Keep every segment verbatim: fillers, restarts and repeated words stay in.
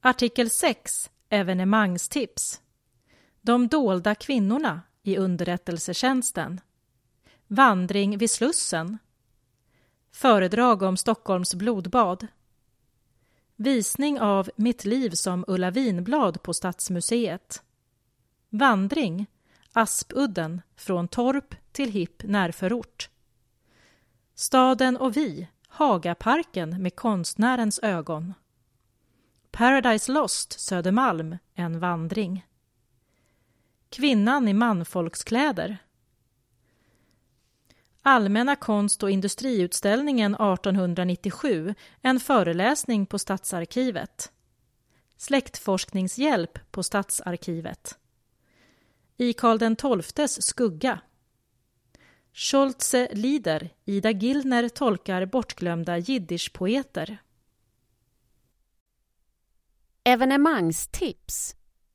Artikel sex. Evenemangstips. De dolda kvinnorna i underrättelsetjänsten. Vandring vid Slussen. Föredrag om Stockholms blodbad. Visning av Mitt liv som Ulla Vinblad på Stadsmuseet. Vandring, Aspudden från torp till hipp närförort. Staden och vi, Hagaparken med konstnärens ögon. Paradise Lost, Södermalm, en vandring. Kvinnan i manfolkskläder. Allmänna konst- och industriutställningen artonhundranittiosju, en föreläsning på Stadsarkivet. Släktforskningshjälp på Stadsarkivet. I Karl den tolftes skugga. Scholze lider, Ida Gillner tolkar bortglömda jiddischpoeter. Evenemangstips.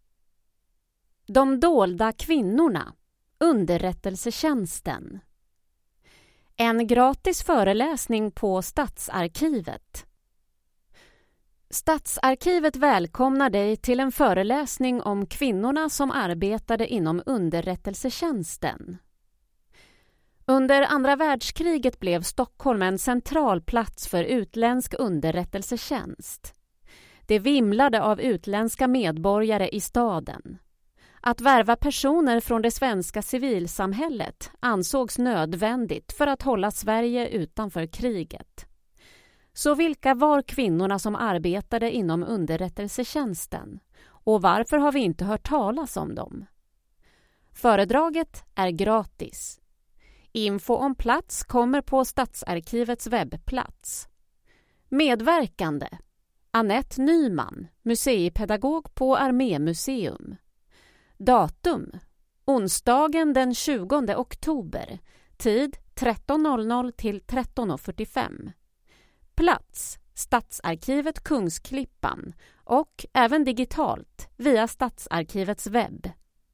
De dolda kvinnorna. Underrättelsetjänsten. En gratis föreläsning på Stadsarkivet. Stadsarkivet välkomnar dig till en föreläsning om kvinnorna som arbetade inom underrättelsetjänsten. Under andra världskriget blev Stockholm en central plats för utländsk underrättelsetjänst. Det vimlade av utländska medborgare i staden. Att värva personer från det svenska civilsamhället ansågs nödvändigt för att hålla Sverige utanför kriget. Så vilka var kvinnorna som arbetade inom underrättelsetjänsten? Och varför har vi inte hört talas om dem? Föredraget är gratis. Info om plats kommer på Stadsarkivets webbplats. Medverkande: Annette Nyman, museipedagog på Armémuseum. Datum: onsdagen den tjugonde oktober, tid tretton noll noll till tretton fyrtiofem. Plats: Stadsarkivet Kungsklippan och även digitalt via Stadsarkivets webb.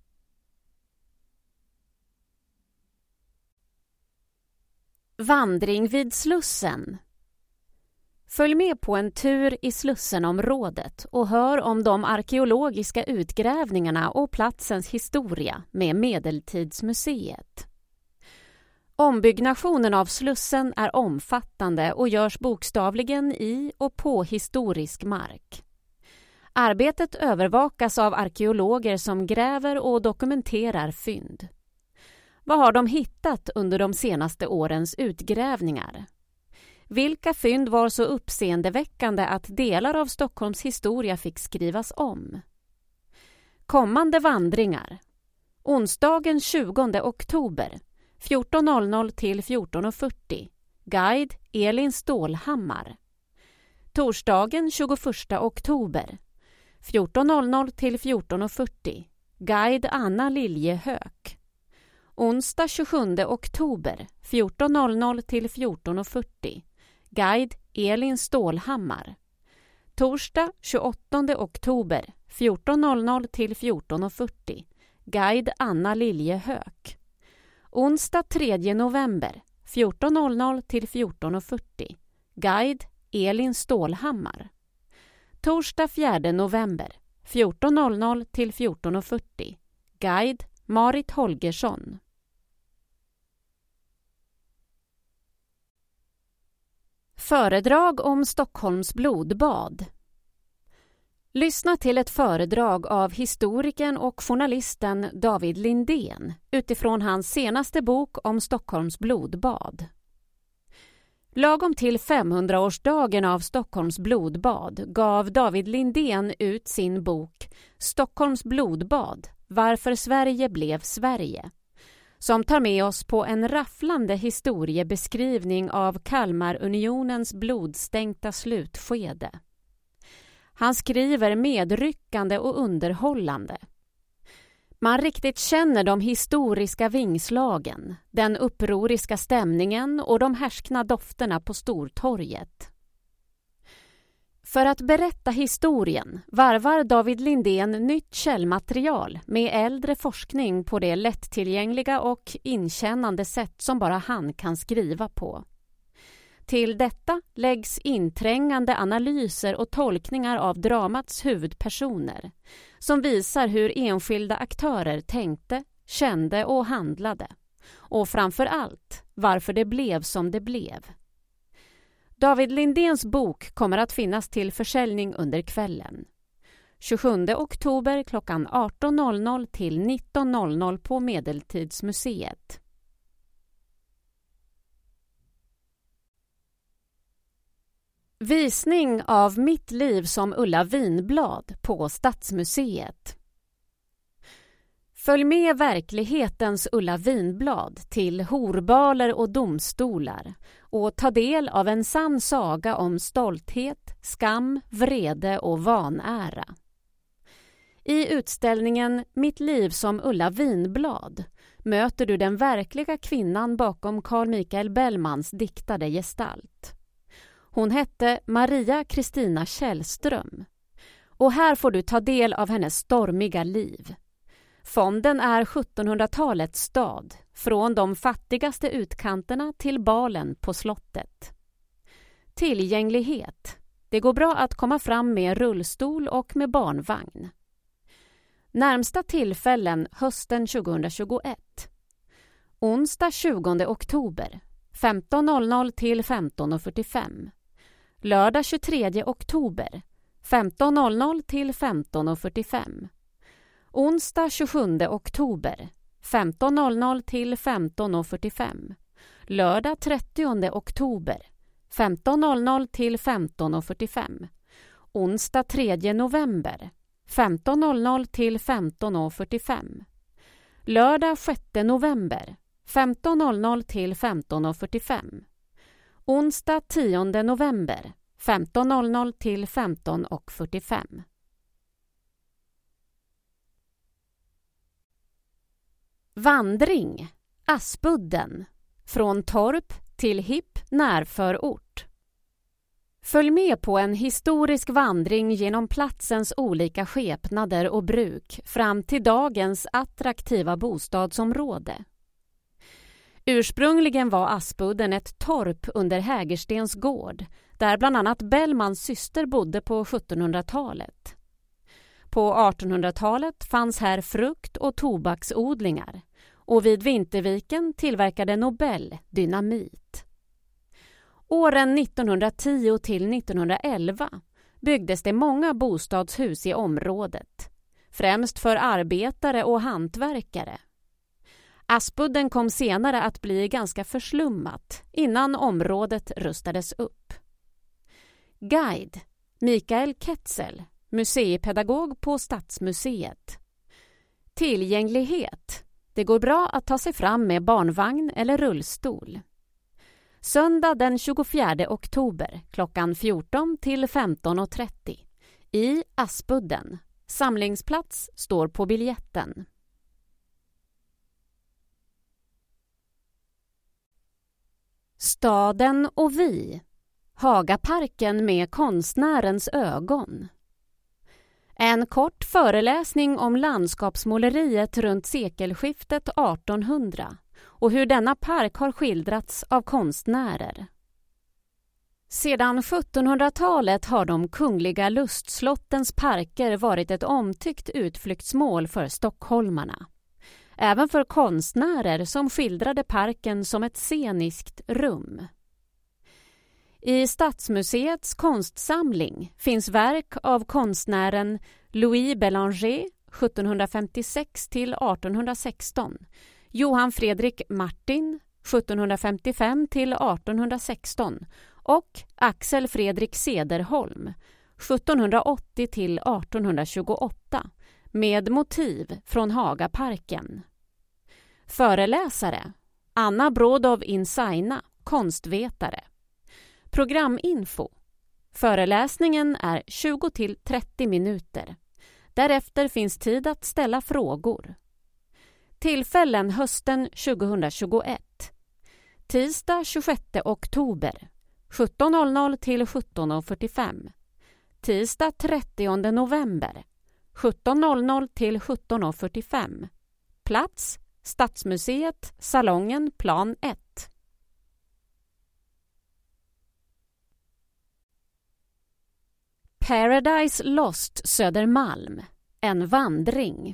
Vandring vid Slussen. Följ med på en tur i Slussenområdet och hör om de arkeologiska utgrävningarna och platsens historia med Medeltidsmuseet. Ombyggnationen av Slussen är omfattande och görs bokstavligen i och på historisk mark. Arbetet övervakas av arkeologer som gräver och dokumenterar fynd. Vad har de hittat under de senaste årens utgrävningar? Vilka fynd var så uppseendeväckande att delar av Stockholms historia fick skrivas om? Kommande vandringar. Onsdagen tjugonde oktober, fjorton noll noll till fjorton fyrtio. Guide Elin Stålhammar. Torsdagen tjugoförsta oktober, fjorton noll noll till fjorton fyrtio. Guide Anna Liljehök. Onsdag tjugosjunde oktober, fjorton noll noll till fjorton fyrtio. Guide Elin Stålhammar. Torsdag tjugoåttonde oktober, fjorton noll noll till fjorton fyrtio. Guide Anna Liljehök. Onsdag tredje november, fjorton noll noll till fjorton fyrtio. Guide Elin Stålhammar. Torsdag fjärde november, fjorton noll noll till fjorton fyrtio. Guide Marit Holgersson. Föredrag om Stockholms blodbad. Lyssna till ett föredrag av historikern och journalisten David Lindén utifrån hans senaste bok om Stockholms blodbad. Lagom till femhundraårsdagen av Stockholms blodbad gav David Lindén ut sin bok Stockholms blodbad, varför Sverige blev Sverige, som tar med oss på en rafflande historiebeskrivning av Kalmarunionens blodstänkta slutskede. Han skriver medryckande och underhållande. Man riktigt känner de historiska vingslagen, den upproriska stämningen och de härskna dofterna på Stortorget. För att berätta historien varvar David Lindén nytt källmaterial med äldre forskning på det lättillgängliga och inkännande sätt som bara han kan skriva på. Till detta läggs inträngande analyser och tolkningar av dramats huvudpersoner som visar hur enskilda aktörer tänkte, kände och handlade. Och framför allt varför det blev som det blev. David Lindéns bok kommer att finnas till försäljning under kvällen. tjugosjunde oktober klockan arton noll noll till nitton noll noll på Medeltidsmuseet. Visning av Mitt liv som Ulla Vinblad på Stadsmuseet. Följ med verklighetens Ulla Vinblad till horbaler och domstolar och ta del av en sann saga om stolthet, skam, vrede och vanära. I utställningen Mitt liv som Ulla Vinblad möter du den verkliga kvinnan bakom Carl Michael Bellmans diktade gestalt. Hon hette Maria Kristina Källström och här får du ta del av hennes stormiga liv. Fonden är sjuttonhundratalets stad, från de fattigaste utkanterna till balen på slottet. Tillgänglighet. Det går bra att komma fram med rullstol och med barnvagn. Närmsta tillfällen hösten tjugohundratjugoett. Onsdag tjugonde oktober, femton noll noll till femton fyrtiofem. Lördag tjugotredje oktober, femton noll noll till femton fyrtiofem. Onsdag tjugosjunde oktober, femton noll noll till femton fyrtiofem. Lördag trettionde oktober, femton noll noll till femton fyrtiofem. Onsdag tredje november, femton noll noll till femton fyrtiofem. Lördag sjätte november, femton noll noll till femton fyrtiofem. Onsdag tionde november, femton noll noll till femton fyrtiofem. Vandring, Aspudden, från torp till hipp närförort. Följ med på en historisk vandring genom platsens olika skepnader och bruk fram till dagens attraktiva bostadsområde. Ursprungligen var Aspudden ett torp under Hägerstens gård, där bland annat Bellmans syster bodde på sjuttonhundratalet. På artonhundratalet fanns här frukt- och tobaksodlingar och vid Vinterviken tillverkade Nobel dynamit. Åren nittonhundratio till nittonhundraelva byggdes det många bostadshus i området, främst för arbetare och hantverkare. Aspudden kom senare att bli ganska förslummat innan området rustades upp. Guide, Mikael Ketzel, museipedagog på Stadsmuseet. Tillgänglighet. Det går bra att ta sig fram med barnvagn eller rullstol. Söndag den tjugofjärde oktober klockan fjorton till femton trettio i Aspudden. Samlingsplats står på biljetten. Staden och vi. Hagaparken med konstnärens ögon. En kort föreläsning om landskapsmåleriet runt sekelskiftet artonhundra och hur denna park har skildrats av konstnärer. Sedan sjuttonhundratalet har de kungliga lustslottens parker varit ett omtyckt utflyktsmål för stockholmarna. Även för konstnärer som skildrade parken som ett sceniskt rum. I Stadsmuseets konstsamling finns verk av konstnären Louis Bélanger sjuttonhundrafemtiosex till artonhundrasexton, Johan Fredrik Martin sjuttonhundrafemtiofem till artonhundrasexton och Axel Fredrik Cederholm sjuttonhundraåttio till artonhundratjugoåtta med motiv från Hagaparken. Föreläsare Anna Brodov Insaina, konstvetare. Programinfo. Föreläsningen är tjugo till trettio minuter. Därefter finns tid att ställa frågor. Tillfällen hösten tjugohundratjugoett. Tisdag tjugosjätte oktober sjutton noll noll till sjutton fyrtiofem. Tisdag trettionde november sjutton noll noll till sjutton fyrtiofem. Plats Stadsmuseet, salongen plan ett. Paradise Lost Södermalm, en vandring.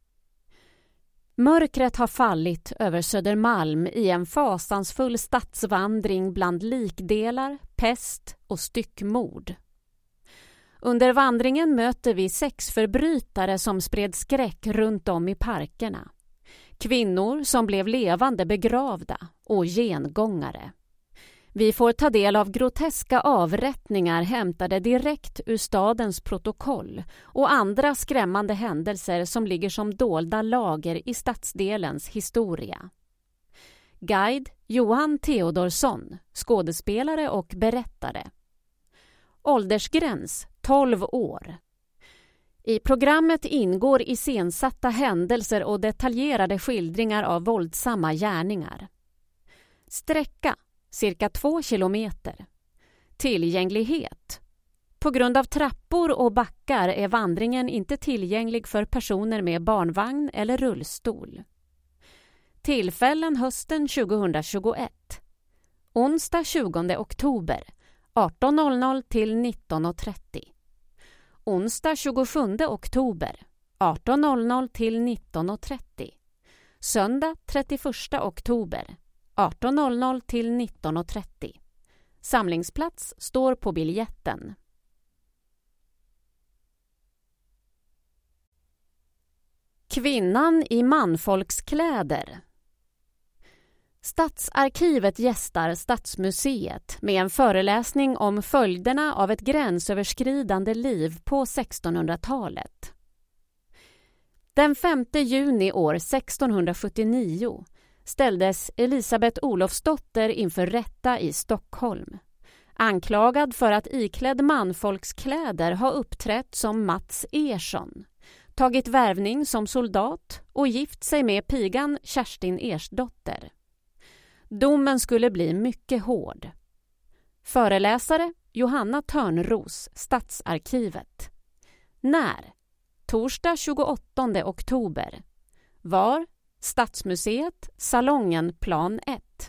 Mörkret har fallit över Södermalm i en fasansfull stadsvandring bland likdelar, pest och styckmord. Under vandringen möter vi sexförbrytare som spred skräck runt om i parkerna. Kvinnor som blev levande begravda och gengångare. Vi får ta del av groteska avrättningar hämtade direkt ur stadens protokoll och andra skrämmande händelser som ligger som dolda lager i stadsdelens historia. Guide Johan Theodorsson, skådespelare och berättare. Åldersgräns tolv år. I programmet ingår iscensatta händelser och detaljerade skildringar av våldsamma gärningar. Sträcka cirka två kilometer. Tillgänglighet. På grund av trappor och backar är vandringen inte tillgänglig för personer med barnvagn eller rullstol. Tillfällen hösten tjugohundratjugoett. Onsdag tjugonde oktober arton noll noll till nitton trettio. Onsdag tjugosjunde oktober arton noll noll till nitton trettio. Söndag trettioförsta oktober arton noll noll till nitton trettio. Samlingsplats står på biljetten. Kvinnan i manfolkskläder. Stadsarkivet gästar Stadsmuseet med en föreläsning om följderna av ett gränsöverskridande liv på sextonhundratalet. Den femte juni år sextonhundrasjuttionio ställdes Elisabeth Olofsdotter inför rätta i Stockholm, anklagad för att iklädd manfolkskläder ha uppträtt som Mats Ersson, tagit värvning som soldat och gift sig med pigan Kerstin Ersdotter. Domen skulle bli mycket hård. Föreläsare Johanna Törnros, Stadsarkivet. När? Torsdag tjugoåttonde oktober. Var? Stadsmuseet, Salongen, plan ett.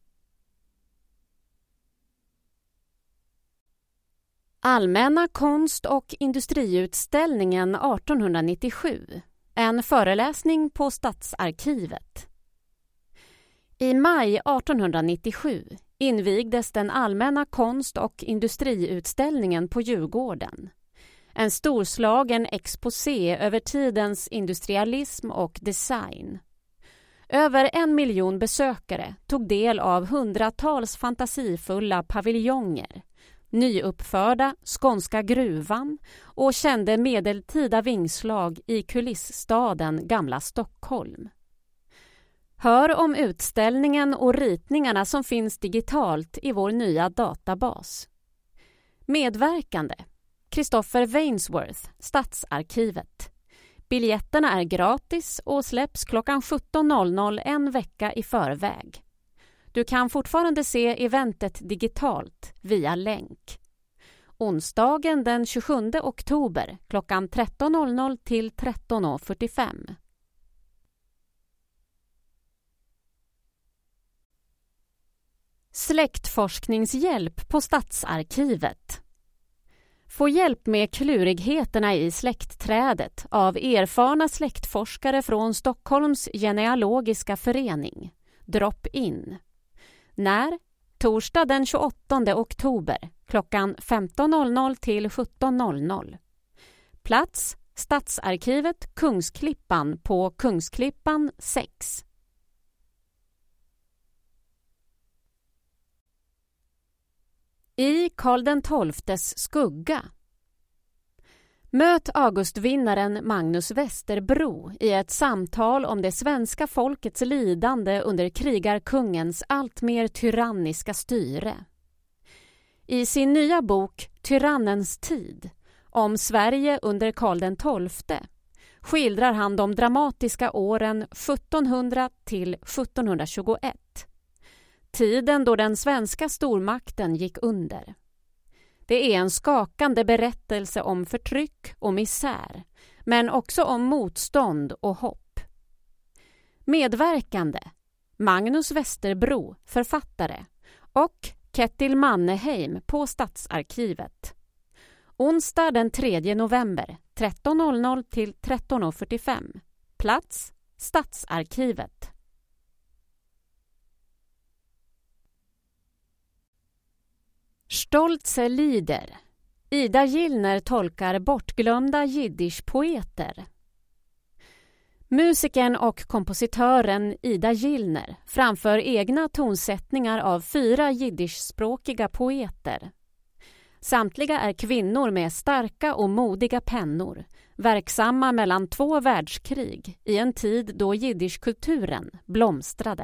Allmänna konst- och industriutställningen artonhundranittiosju. En föreläsning på Stadsarkivet. I maj artonhundranittiosju invigdes den allmänna konst- och industriutställningen på Djurgården. En storslagen exposé över tidens industrialism och design. Över en miljon besökare tog del av hundratals fantasifulla paviljonger, nyuppförda Skånska gruvan och kände medeltida vingslag i kulissstaden Gamla Stockholm. Hör om utställningen och ritningarna som finns digitalt i vår nya databas. Medverkande Christopher Wainsworth, Stadsarkivet. Biljetterna är gratis och släpps klockan sjutton noll noll en vecka i förväg. Du kan fortfarande se eventet digitalt via länk. Onsdagen den tjugosjunde oktober klockan tretton noll noll till tretton fyrtiofem. Släktforskningshjälp på Stadsarkivet. Få hjälp med klurigheterna i släktträdet av erfarna släktforskare från Stockholms genealogiska förening. Drop in. När? Torsdag den tjugoåttonde oktober klockan femton noll noll till sjutton noll noll. Plats Stadsarkivet Kungsklippan på Kungsklippan sex. I Karl den tolftes skugga. Möt Augustvinnaren Magnus Westerbro i ett samtal om det svenska folkets lidande under krigarkungens allt mer tyranniska styre. I sin nya bok Tyrannens tid om Sverige under Karl den tolfte skildrar han de dramatiska åren sjuttonhundra till sjuttonhundratjugoett. Tiden då den svenska stormakten gick under. Det är en skakande berättelse om förtryck och misär, men också om motstånd och hopp. Medverkande Magnus Westerbro, författare, och Kettil Mannerheim på Stadsarkivet. Onsdag den tredje november tretton noll noll till tretton fyrtiofem. Plats Stadsarkivet. Stoltze Lieder. Ida Gillner tolkar bortglömda jiddischpoeter. Musikern och kompositören Ida Gillner framför egna tonsättningar av fyra jiddischspråkiga poeter. Samtliga är kvinnor med starka och modiga pennor, verksamma mellan två världskrig i en tid då jiddischkulturen blomstrade.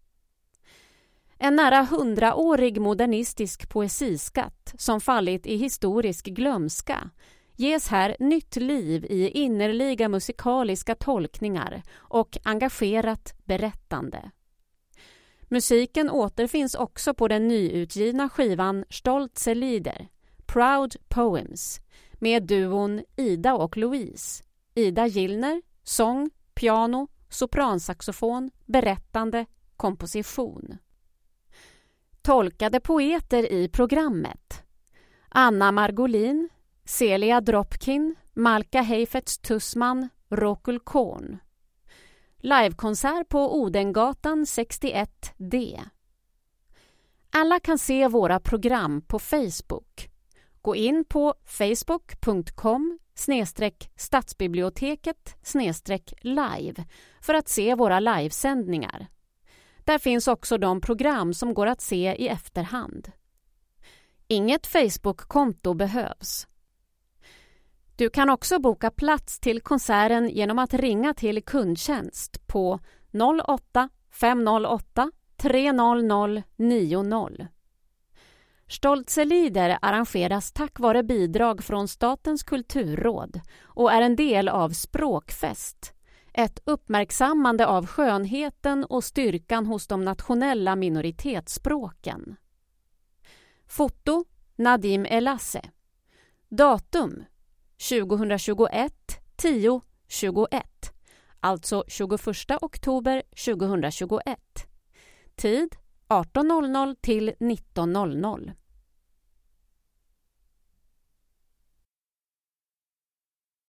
En nära hundraårig modernistisk poesiskatt som fallit i historisk glömska ges här nytt liv i innerliga musikaliska tolkningar och engagerat berättande. Musiken återfinns också på den nyutgivna skivan Stoltze Lieder, Proud Poems, med duon Ida och Louise. Ida Gillner, sång, piano, sopransaxofon, berättande, komposition. Tolkade poeter i programmet: Anna Margolin, Celia Dropkin, Malka Heifetz Tussman, Rokul Korn. Livekonsert på Odengatan sextioett D. Alla kan se våra program på Facebook. Gå in på facebook punkt com snedstreck stadsbiblioteket snedstreck live för att se våra livesändningar. Där finns också de program som går att se i efterhand. Inget Facebook-konto behövs. Du kan också boka plats till konserten genom att ringa till kundtjänst på noll åtta fem noll åtta tre noll noll nio noll. Stoltze Lieder arrangeras tack vare bidrag från Statens kulturråd och är en del av Språkfest, ett uppmärksammande av skönheten och styrkan hos de nationella minoritetsspråken. Foto Nadim Elasse. Datum tjugohundratjugoett tio tjugoett, alltså tjugoförsta oktober tjugohundratjugoett. Tid arton noll noll till nitton noll noll.